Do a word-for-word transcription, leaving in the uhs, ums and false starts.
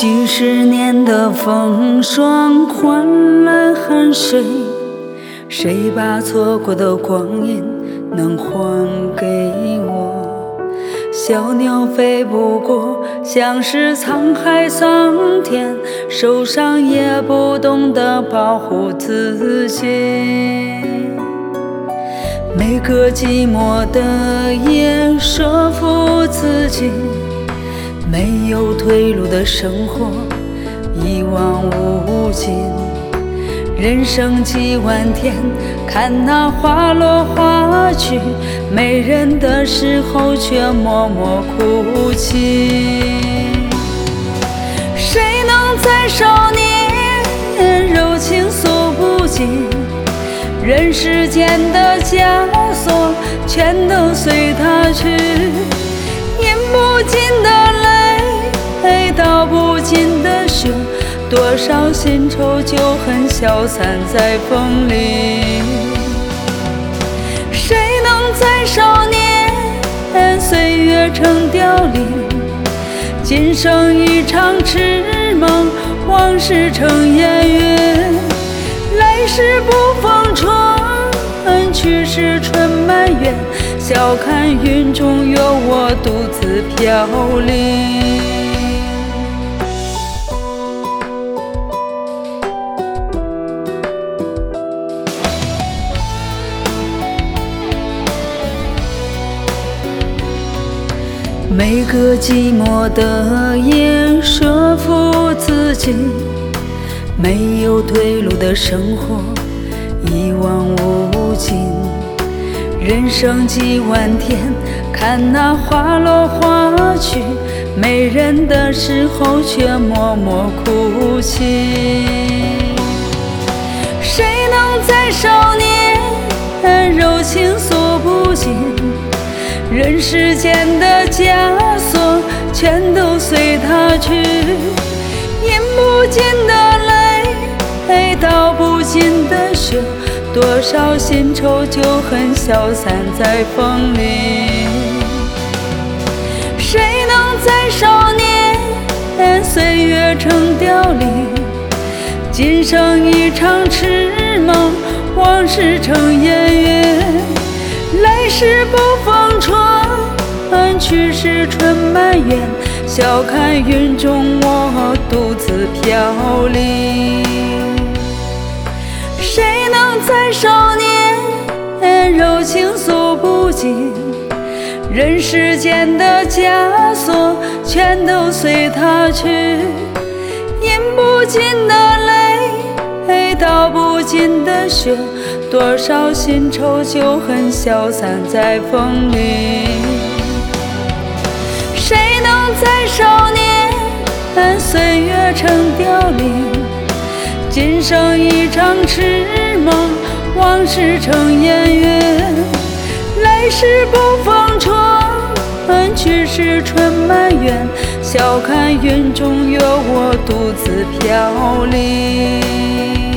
几十年的风霜换来汗水，谁把错过的光阴能还给我？小鸟飞不过，像是沧海桑田，受伤也不懂得保护自己。每个寂寞的夜，说服自己，没有退路的生活一望无尽。人生几万天，看那花落花去，没人的时候却默默哭泣。谁能在少年柔情诉不尽，人世间的枷锁全都随他去。饮不尽的泪，倒不尽的血，多少新仇旧恨消散在风里。谁能在少年岁月成凋零，今生一场痴梦，往事成烟云。来时不逢春，去时春满园，笑看云中有我独自飘零。每个寂寞的夜，说服自己，没有退路的生活一望无尽。人生几万天，看那花落花去，没人的时候却默默哭泣。谁能在少年柔情诉不尽，人世间的枷锁全都随他去。饮不尽的泪，倒不尽的血，多少新仇旧恨消散在风里。谁能在少年岁月成凋零，今生一场痴梦，往事成烟云。来时不逢春，去时春满园，笑看云中我独自飘零。谁能在少年柔情诉不尽，人世间的枷锁全都随他去。饮不尽的泪，倒不尽的血，多少新仇旧恨消散在风里。谁能在少年岁月成凋零，今生一场痴梦，往事成烟云。来时不逢春，去时春满园，笑看云中有我独自飘零。